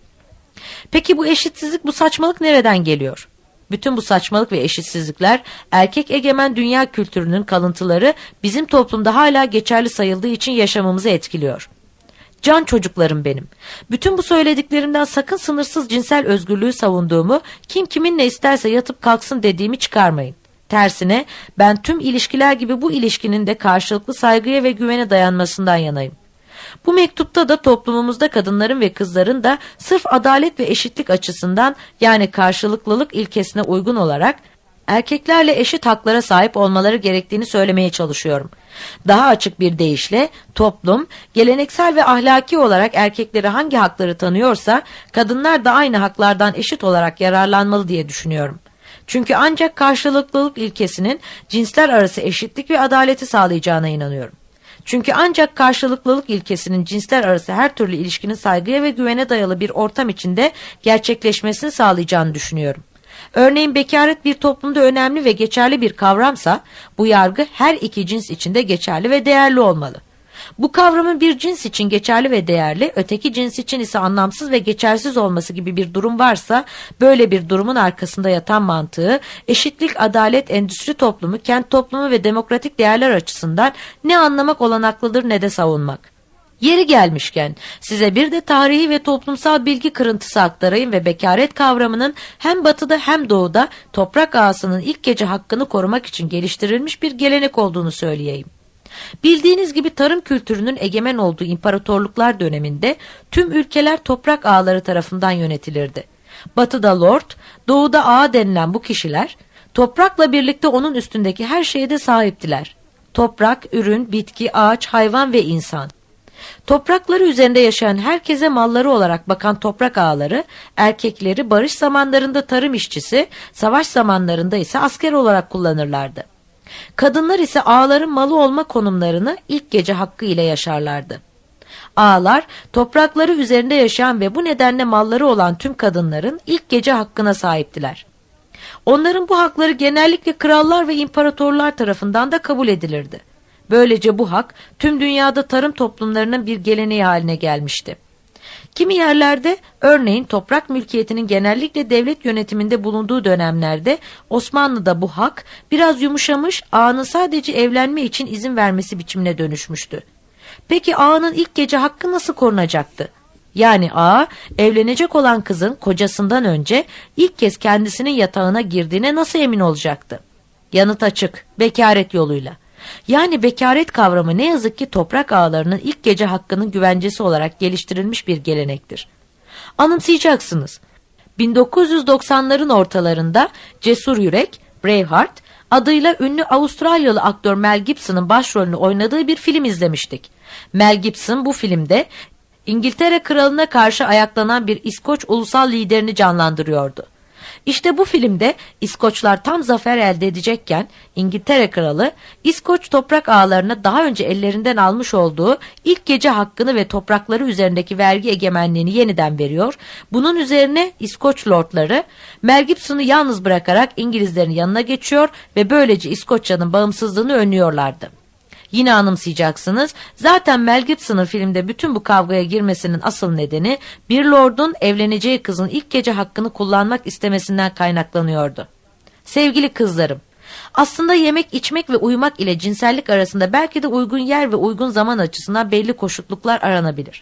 Peki bu eşitsizlik, bu saçmalık nereden geliyor? Bütün bu saçmalık ve eşitsizlikler erkek egemen dünya kültürünün kalıntıları bizim toplumda hala geçerli sayıldığı için yaşamımızı etkiliyor. Can çocuklarım benim. Bütün bu söylediklerimden sakın sınırsız cinsel özgürlüğü savunduğumu, kim kiminle isterse yatıp kalksın dediğimi çıkarmayın. Tersine ben tüm ilişkiler gibi bu ilişkinin de karşılıklı saygıya ve güvene dayanmasından yanayım. Bu mektupta da toplumumuzda kadınların ve kızların da sırf adalet ve eşitlik açısından, yani karşılıklılık ilkesine uygun olarak erkeklerle eşit haklara sahip olmaları gerektiğini söylemeye çalışıyorum. Daha açık bir deyişle toplum geleneksel ve ahlaki olarak erkekleri hangi hakları tanıyorsa kadınlar da aynı haklardan eşit olarak yararlanmalı diye düşünüyorum. Çünkü ancak karşılıklılık ilkesinin cinsler arası eşitlik ve adaleti sağlayacağına inanıyorum. Çünkü ancak karşılıklılık ilkesinin cinsler arası her türlü ilişkinin saygıya ve güvene dayalı bir ortam içinde gerçekleşmesini sağlayacağını düşünüyorum. Örneğin bekaret bir toplumda önemli ve geçerli bir kavramsa, bu yargı her iki cins içinde geçerli ve değerli olmalı. Bu kavramın bir cins için geçerli ve değerli, öteki cins için ise anlamsız ve geçersiz olması gibi bir durum varsa, böyle bir durumun arkasında yatan mantığı, eşitlik, adalet, endüstri toplumu, kent toplumu ve demokratik değerler açısından ne anlamak olanaklıdır ne de savunmak. Yeri gelmişken size bir de tarihi ve toplumsal bilgi kırıntısı aktarayım ve bekaret kavramının hem batıda hem doğuda toprak ağasının ilk gece hakkını korumak için geliştirilmiş bir gelenek olduğunu söyleyeyim. Bildiğiniz gibi tarım kültürünün egemen olduğu imparatorluklar döneminde tüm ülkeler toprak ağaları tarafından yönetilirdi. Batıda lord, doğuda ağa denilen bu kişiler toprakla birlikte onun üstündeki her şeye de sahiptiler. Toprak, ürün, bitki, ağaç, hayvan ve insan. Toprakları üzerinde yaşayan herkese malları olarak bakan toprak ağaları, erkekleri barış zamanlarında tarım işçisi, savaş zamanlarında ise asker olarak kullanırlardı. Kadınlar ise ağaların malı olma konumlarını ilk gece hakkı ile yaşarlardı. Ağalar, toprakları üzerinde yaşayan ve bu nedenle malları olan tüm kadınların ilk gece hakkına sahiptiler. Onların bu hakları genellikle krallar ve imparatorlar tarafından da kabul edilirdi. Böylece bu hak tüm dünyada tarım toplumlarının bir geleneği haline gelmişti. Kimi yerlerde, örneğin toprak mülkiyetinin genellikle devlet yönetiminde bulunduğu dönemlerde Osmanlı'da bu hak biraz yumuşamış, ağanın sadece evlenme için izin vermesi biçimine dönüşmüştü. Peki ağanın ilk gece hakkı nasıl korunacaktı? Yani ağa, evlenecek olan kızın kocasından önce ilk kez kendisinin yatağına girdiğine nasıl emin olacaktı? Yanıt açık, bekaret yoluyla. Yani bekaret kavramı ne yazık ki toprak ağalarının ilk gece hakkının güvencesi olarak geliştirilmiş bir gelenektir. Anımsayacaksınız. bin dokuz yüz doksanların ortalarında Cesur Yürek, Braveheart adıyla ünlü Avustralyalı aktör Mel Gibson'ın başrolünü oynadığı bir film izlemiştik. Mel Gibson bu filmde İngiltere kralına karşı ayaklanan bir İskoç ulusal liderini canlandırıyordu. İşte bu filmde İskoçlar tam zafer elde edecekken İngiltere kralı İskoç toprak ağalarına daha önce ellerinden almış olduğu ilk gece hakkını ve toprakları üzerindeki vergi egemenliğini yeniden veriyor. Bunun üzerine İskoç lordları Mel Gibson'ı yalnız bırakarak İngilizlerin yanına geçiyor ve böylece İskoçya'nın bağımsızlığını önlüyorlardı. Yine anımsayacaksınız, zaten Mel Gibson'ın filmde bütün bu kavgaya girmesinin asıl nedeni bir lordun evleneceği kızın ilk gece hakkını kullanmak istemesinden kaynaklanıyordu. Sevgili kızlarım, aslında yemek, içmek ve uyumak ile cinsellik arasında belki de uygun yer ve uygun zaman açısından belli koşutluklar aranabilir.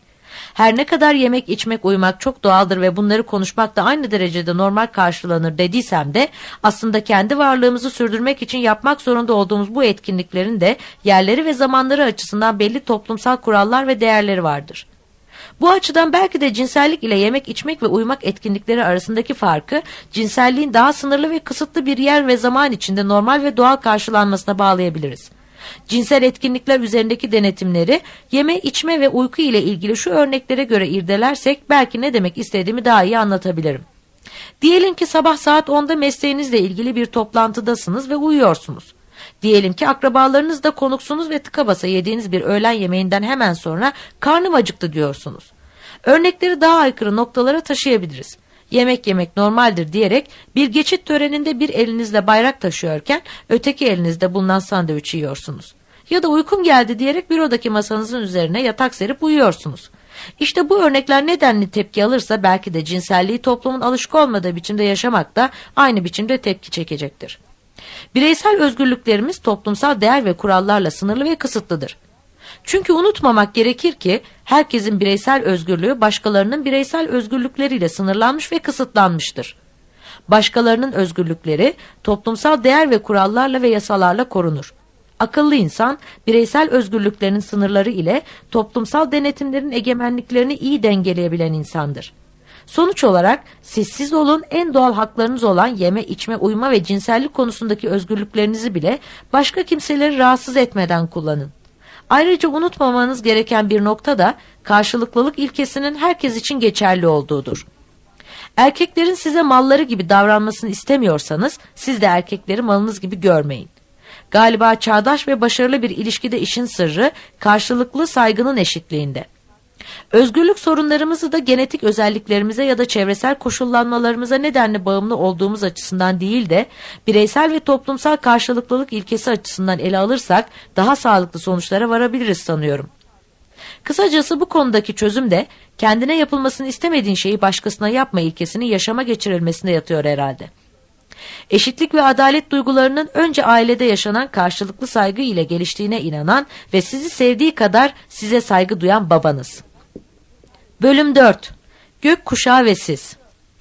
Her ne kadar yemek, içmek, uyumak çok doğaldır ve bunları konuşmak da aynı derecede normal karşılanır dediysem de aslında kendi varlığımızı sürdürmek için yapmak zorunda olduğumuz bu etkinliklerin de yerleri ve zamanları açısından belli toplumsal kurallar ve değerleri vardır. Bu açıdan belki de cinsellik ile yemek, içmek ve uyumak etkinlikleri arasındaki farkı cinselliğin daha sınırlı ve kısıtlı bir yer ve zaman içinde normal ve doğal karşılanmasına bağlayabiliriz. Cinsel etkinlikler üzerindeki denetimleri yeme, içme ve uyku ile ilgili şu örneklere göre irdelersek belki ne demek istediğimi daha iyi anlatabilirim. Diyelim ki sabah saat onda mesleğinizle ilgili bir toplantıdasınız ve uyuyorsunuz. Diyelim ki akrabalarınızla konuksunuz ve tıka basa yediğiniz bir öğlen yemeğinden hemen sonra karnım acıktı diyorsunuz. Örnekleri daha aykırı noktalara taşıyabiliriz. Yemek yemek normaldir diyerek bir geçit töreninde bir elinizle bayrak taşıyorken öteki elinizde bulunan sandviçi yiyorsunuz. Ya da uykum geldi diyerek bürodaki masanızın üzerine yatak serip uyuyorsunuz. İşte bu örnekler nedenli tepki alırsa belki de cinselliği toplumun alışık olmadığı biçimde yaşamak da aynı biçimde tepki çekecektir. Bireysel özgürlüklerimiz toplumsal değer ve kurallarla sınırlı ve kısıtlıdır. Çünkü unutmamak gerekir ki herkesin bireysel özgürlüğü başkalarının bireysel özgürlükleriyle sınırlanmış ve kısıtlanmıştır. Başkalarının özgürlükleri toplumsal değer ve kurallarla ve yasalarla korunur. Akıllı insan bireysel özgürlüklerinin sınırları ile toplumsal denetimlerin egemenliklerini iyi dengeleyebilen insandır. Sonuç olarak sessiz olun, en doğal haklarınız olan yeme, içme, uyuma ve cinsellik konusundaki özgürlüklerinizi bile başka kimseleri rahatsız etmeden kullanın. Ayrıca unutmamanız gereken bir nokta da karşılıklılık ilkesinin herkes için geçerli olduğudur. Erkeklerin size malları gibi davranmasını istemiyorsanız siz de erkekleri malınız gibi görmeyin. Galiba çağdaş ve başarılı bir ilişkide işin sırrı karşılıklı saygının eşitliğinde. Özgürlük sorunlarımızı da genetik özelliklerimize ya da çevresel koşullanmalarımıza nedenle bağımlı olduğumuz açısından değil de bireysel ve toplumsal karşılıklılık ilkesi açısından ele alırsak daha sağlıklı sonuçlara varabiliriz sanıyorum. Kısacası bu konudaki çözüm de kendine yapılmasını istemediğin şeyi başkasına yapma ilkesinin yaşama geçirilmesine yatıyor herhalde. Eşitlik ve adalet duygularının önce ailede yaşanan karşılıklı saygı ile geliştiğine inanan ve sizi sevdiği kadar size saygı duyan babanız. Bölüm dört. Gökkuşağı ve siz.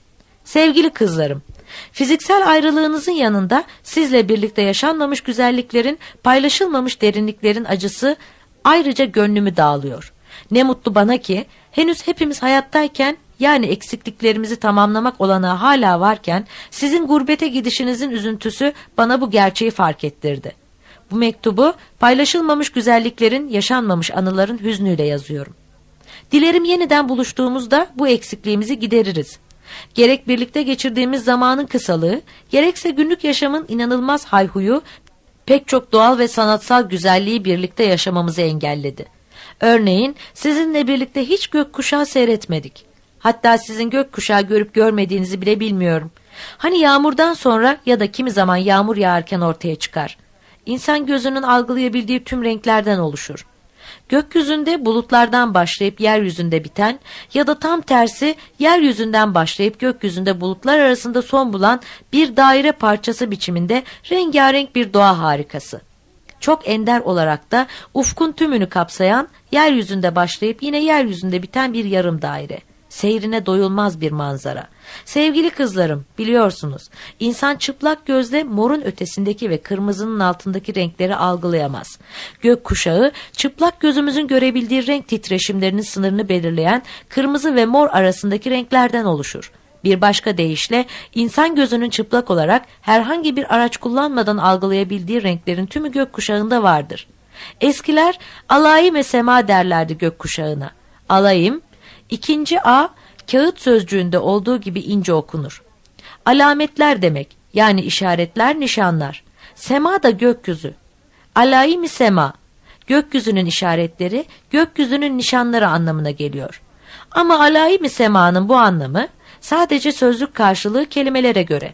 Sevgili kızlarım, fiziksel ayrılığınızın yanında sizle birlikte yaşanmamış güzelliklerin, paylaşılmamış derinliklerin acısı ayrıca gönlümü dağlıyor. Ne mutlu bana ki henüz hepimiz hayattayken, yani eksikliklerimizi tamamlamak olanağı hala varken sizin gurbete gidişinizin üzüntüsü bana bu gerçeği fark ettirdi. Bu mektubu paylaşılmamış güzelliklerin, yaşanmamış anıların hüznüyle yazıyorum. Dilerim yeniden buluştuğumuzda bu eksikliğimizi gideririz. Gerek birlikte geçirdiğimiz zamanın kısalığı, gerekse günlük yaşamın inanılmaz hayhuyu pek çok doğal ve sanatsal güzelliği birlikte yaşamamızı engelledi. Örneğin sizinle birlikte hiç gökkuşağı seyretmedik. Hatta sizin gökkuşağı görüp görmediğinizi bile bilmiyorum. Hani yağmurdan sonra ya da kimi zaman yağmur yağarken ortaya çıkar. İnsan gözünün algılayabildiği tüm renklerden oluşur. Gökyüzünde bulutlardan başlayıp yeryüzünde biten ya da tam tersi yeryüzünden başlayıp gökyüzünde bulutlar arasında son bulan bir daire parçası biçiminde rengarenk bir doğa harikası. Çok ender olarak da ufkun tümünü kapsayan, yeryüzünde başlayıp yine yeryüzünde biten bir yarım daire. Seyrine doyulmaz bir manzara. Sevgili kızlarım, biliyorsunuz, insan çıplak gözle morun ötesindeki ve kırmızının altındaki renkleri algılayamaz. Gökkuşağı, çıplak gözümüzün görebildiği renk titreşimlerinin sınırını belirleyen kırmızı ve mor arasındaki renklerden oluşur. Bir başka deyişle, insan gözünün çıplak olarak herhangi bir araç kullanmadan algılayabildiği renklerin tümü gökkuşağında vardır. Eskiler alayim-i sema derlerdi gökkuşağına. Alayim, İkinci A, kağıt sözcüğünde olduğu gibi ince okunur. Alametler demek, yani işaretler, nişanlar. Sema da gökyüzü. Alayim-i sema, gökyüzünün işaretleri, gökyüzünün nişanları anlamına geliyor. Ama alayim-i semanın bu anlamı sadece sözlük karşılığı kelimelere göre.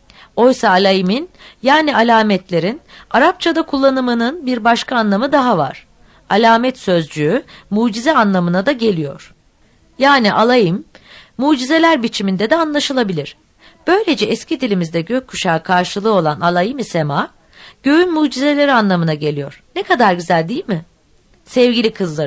Oysa alayimin, yani alametlerin, Arapçada kullanımının bir başka anlamı daha var. Alamet sözcüğü, mucize anlamına da geliyor. Yani alayim, mucizeler biçiminde de anlaşılabilir. Böylece eski dilimizde gökkuşağı karşılığı olan alayim-i sema, göğün mucizeleri anlamına geliyor. Ne kadar güzel değil mi? Sevgili kızlarım,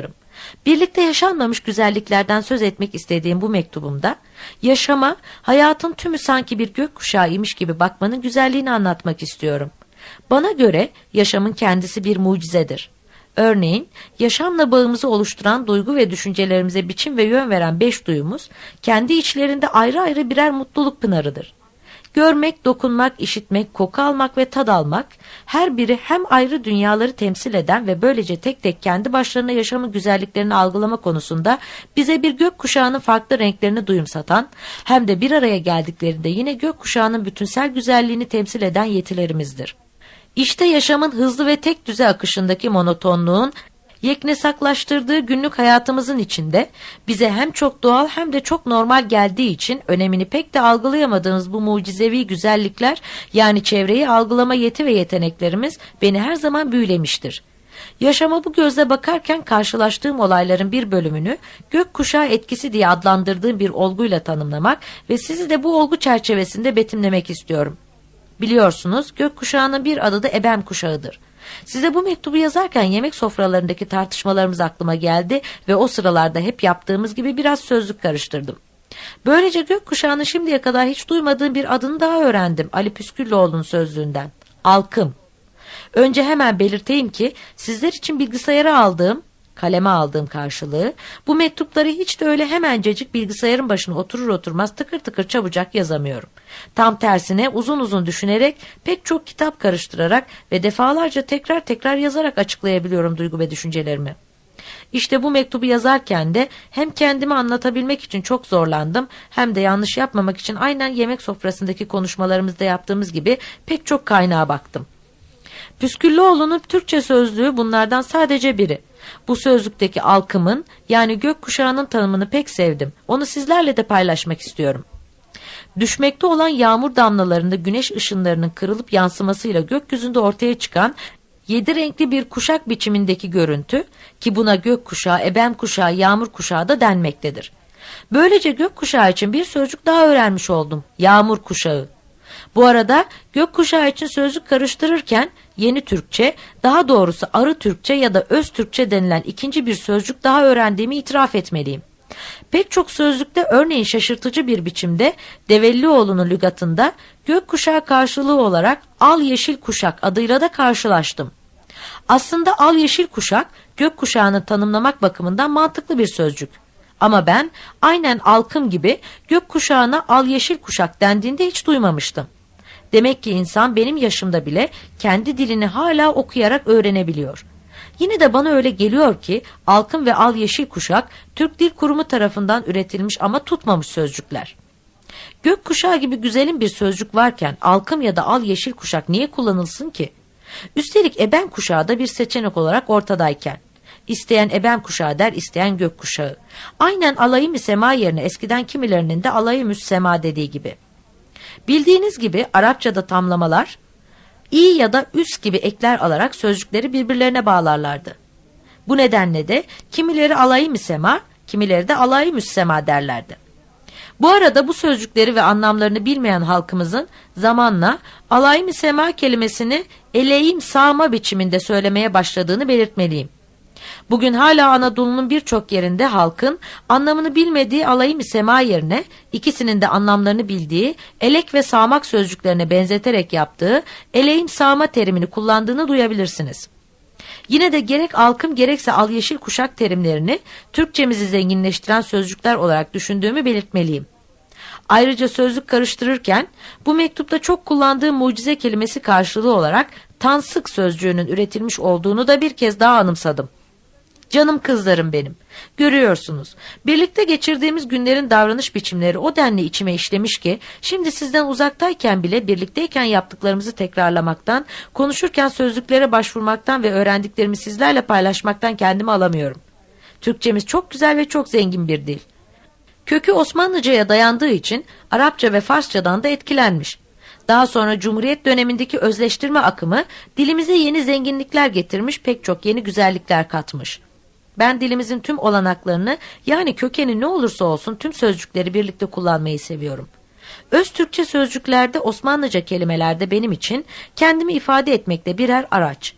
Birlikte yaşanmamış güzelliklerden söz etmek istediğim bu mektubumda, yaşama, hayatın tümü sanki bir gökkuşağıymış gibi bakmanın güzelliğini anlatmak istiyorum. Bana göre yaşamın kendisi bir mucizedir. Örneğin, yaşamla bağımızı oluşturan duygu ve düşüncelerimize biçim ve yön veren beş duyumuz, kendi içlerinde ayrı ayrı birer mutluluk pınarıdır. Görmek, dokunmak, işitmek, koku almak ve tad almak, her biri hem ayrı dünyaları temsil eden ve böylece tek tek kendi başlarına yaşamın güzelliklerini algılama konusunda bize bir gökkuşağının farklı renklerini duyumsatan, hem de bir araya geldiklerinde yine gökkuşağının bütünsel güzelliğini temsil eden yetilerimizdir. İşte yaşamın hızlı ve tek düze akışındaki monotonluğun yeknesaklaştırdığı günlük hayatımızın içinde bize hem çok doğal hem de çok normal geldiği için önemini pek de algılayamadığımız bu mucizevi güzellikler, yani çevreyi algılama yeti ve yeteneklerimiz beni her zaman büyülemiştir. Yaşama bu gözle bakarken karşılaştığım olayların bir bölümünü gökkuşağı etkisi diye adlandırdığım bir olguyla tanımlamak ve sizi de bu olgu çerçevesinde betimlemek istiyorum. Biliyorsunuz, gökkuşağının bir adı da ebem kuşağıdır. Size bu mektubu yazarken yemek sofralarındaki tartışmalarımız aklıma geldi ve o sıralarda hep yaptığımız gibi biraz sözlük karıştırdım. Böylece gökkuşağının şimdiye kadar hiç duymadığım bir adını daha öğrendim Ali Püskülloğlu'nun sözlüğünden. Alkım. Önce hemen belirteyim ki sizler için bilgisayara aldığım, kaleme aldığım karşılığı, bu mektupları hiç de öyle hemencecik bilgisayarın başına oturur oturmaz tıkır tıkır çabucak yazamıyorum. Tam tersine uzun uzun düşünerek, pek çok kitap karıştırarak ve defalarca tekrar tekrar yazarak açıklayabiliyorum duygu ve düşüncelerimi. İşte bu mektubu yazarken de hem kendimi anlatabilmek için çok zorlandım, hem de yanlış yapmamak için aynen yemek sofrasındaki konuşmalarımızda yaptığımız gibi pek çok kaynağa baktım. Püskülloğlu'nun Türkçe sözlüğü bunlardan sadece biri. Bu sözlükteki alkımın, yani gökkuşağının tanımını pek sevdim. Onu sizlerle de paylaşmak istiyorum. Düşmekte olan yağmur damlalarında güneş ışınlarının kırılıp yansımasıyla gökyüzünde ortaya çıkan yedi renkli bir kuşak biçimindeki görüntü, ki buna gökkuşağı, ebem kuşağı, yağmur kuşağı da denmektedir. Böylece gökkuşağı için bir sözcük daha öğrenmiş oldum. Yağmur kuşağı. Bu arada gökkuşağı için sözcük karıştırırken yeni Türkçe, daha doğrusu Arı Türkçe ya da Öz Türkçe denilen ikinci bir sözcük daha öğrendiğimi itiraf etmeliyim. Pek çok sözlükte, örneğin şaşırtıcı bir biçimde Devellioğlu'nun lügatında gökkuşağı karşılığı olarak al yeşil kuşak adıyla da karşılaştım. Aslında al yeşil kuşak gökkuşağını tanımlamak bakımından mantıklı bir sözcük. Ama ben aynen alkım gibi gökkuşağına al yeşil kuşak dendiğinde hiç duymamıştım. Demek ki insan benim yaşımda bile kendi dilini hala okuyarak öğrenebiliyor. Yine de bana öyle geliyor ki alkım ve al yeşil kuşak Türk Dil Kurumu tarafından üretilmiş ama tutmamış sözcükler. Gökkuşağı gibi güzelim bir sözcük varken alkım ya da al yeşil kuşak niye kullanılsın ki? Üstelik eben kuşağı da bir seçenek olarak ortadayken. İsteyen eben kuşağı der, isteyen gökkuşağı. Aynen alayı sema yerine eskiden kimilerinin de alayı sema dediği gibi. Bildiğiniz gibi Arapçada tamlamalar i ya da üs gibi ekler alarak sözcükleri birbirlerine bağlarlardı. Bu nedenle de kimileri alayı sema, kimileri de alayı sema derlerdi. Bu arada bu sözcükleri ve anlamlarını bilmeyen halkımızın zamanla alayı sema kelimesini eleyim sağma biçiminde söylemeye başladığını belirtmeliyim. Bugün hala Anadolu'nun birçok yerinde halkın anlamını bilmediği alayı sema yerine ikisinin de anlamlarını bildiği elek ve sağmak sözcüklerine benzeterek yaptığı eleyim sağma terimini kullandığını duyabilirsiniz. Yine de gerek alkım gerekse al yeşil kuşak terimlerini Türkçemizi zenginleştiren sözcükler olarak düşündüğümü belirtmeliyim. Ayrıca sözlük karıştırırken bu mektupta çok kullandığım mucize kelimesi karşılığı olarak tansık sözcüğünün üretilmiş olduğunu da bir kez daha anımsadım. Canım kızlarım benim. Görüyorsunuz, birlikte geçirdiğimiz günlerin davranış biçimleri o denli içime işlemiş ki, şimdi sizden uzaktayken bile birlikteyken yaptıklarımızı tekrarlamaktan, konuşurken sözlüklere başvurmaktan ve öğrendiklerimi sizlerle paylaşmaktan kendimi alamıyorum. Türkçemiz çok güzel ve çok zengin bir dil. Kökü Osmanlıca'ya dayandığı için Arapça ve Farsçadan da etkilenmiş. Daha sonra Cumhuriyet dönemindeki özleştirme akımı dilimize yeni zenginlikler getirmiş, pek çok yeni güzellikler katmış. Ben dilimizin tüm olanaklarını, yani kökeni ne olursa olsun tüm sözcükleri birlikte kullanmayı seviyorum. Öz Türkçe sözcüklerde, Osmanlıca kelimelerde benim için kendimi ifade etmekte birer araç.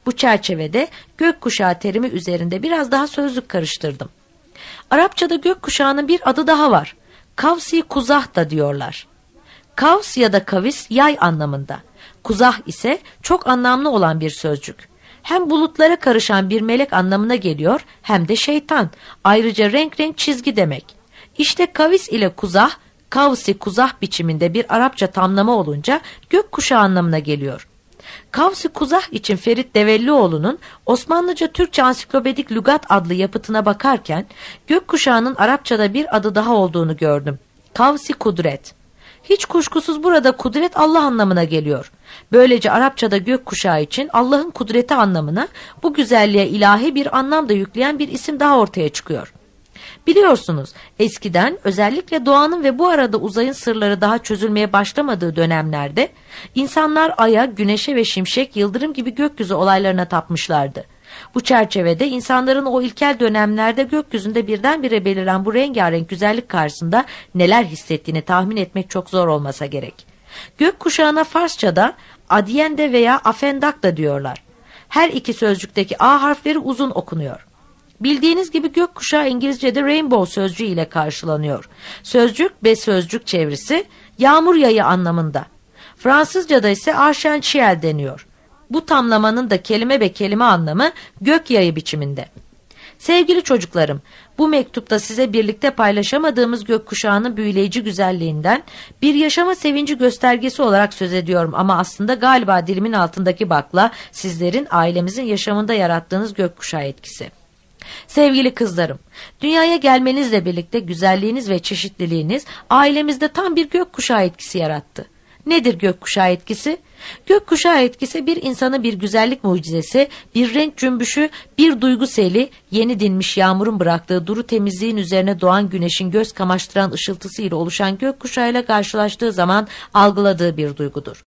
Bu çerçevede gökkuşağı terimi üzerinde biraz daha sözlük karıştırdım. Arapçada gökkuşağının bir adı daha var. Kavsi kuzah da diyorlar. Kavs ya da kavis yay anlamında. Kuzah ise çok anlamlı olan bir sözcük. Hem bulutlara karışan bir melek anlamına geliyor hem de şeytan. Ayrıca renk renk çizgi demek. İşte kavis ile kuzah, kavsi kuzah biçiminde bir Arapça tamlama olunca gökkuşağı anlamına geliyor. Kavsi kuzah için Ferit Devellioğlu'nun Osmanlıca Türkçe Ansiklopedik Lügat adlı yapıtına bakarken gökkuşağının Arapçada bir adı daha olduğunu gördüm. Kavsi kudret. Hiç kuşkusuz burada kudret Allah anlamına geliyor. Böylece Arapçada gökkuşağı için Allah'ın kudreti anlamına bu güzelliğe ilahi bir anlam da yükleyen bir isim daha ortaya çıkıyor. Biliyorsunuz eskiden özellikle doğanın ve bu arada uzayın sırları daha çözülmeye başlamadığı dönemlerde insanlar aya, güneşe ve şimşek, yıldırım gibi gökyüzü olaylarına tapmışlardı. Bu çerçevede insanların o ilkel dönemlerde gökyüzünde birdenbire beliren bu rengarenk güzellik karşısında neler hissettiğini tahmin etmek çok zor olmasa gerek. Gökkuşağına Farsçada adiyende veya afendak da diyorlar. Her iki sözcükteki A harfleri uzun okunuyor. Bildiğiniz gibi gökkuşağı İngilizce'de rainbow sözcüğü ile karşılanıyor. Sözcük ve sözcük çevresi yağmur yayı anlamında. Fransızca'da ise arc-en-ciel deniyor. Bu tamlamanın da kelime ve kelime anlamı gök yayı biçiminde. Sevgili çocuklarım, bu mektupta size birlikte paylaşamadığımız gökkuşağının büyüleyici güzelliğinden bir yaşama sevinci göstergesi olarak söz ediyorum ama aslında galiba dilimin altındaki bakla sizlerin ailemizin yaşamında yarattığınız gökkuşağı etkisi. Sevgili kızlarım, dünyaya gelmenizle birlikte güzelliğiniz ve çeşitliliğiniz ailemizde tam bir gökkuşağı etkisi yarattı. Nedir gökkuşağı etkisi? Gökkuşağı etkisi bir insanı bir güzellik mucizesi, bir renk cümbüşü, bir duygu seli, yeni dinmiş yağmurun bıraktığı duru temizliğin üzerine doğan güneşin göz kamaştıran ışıltısıyla oluşan gökkuşağıyla karşılaştığı zaman algıladığı bir duygudur.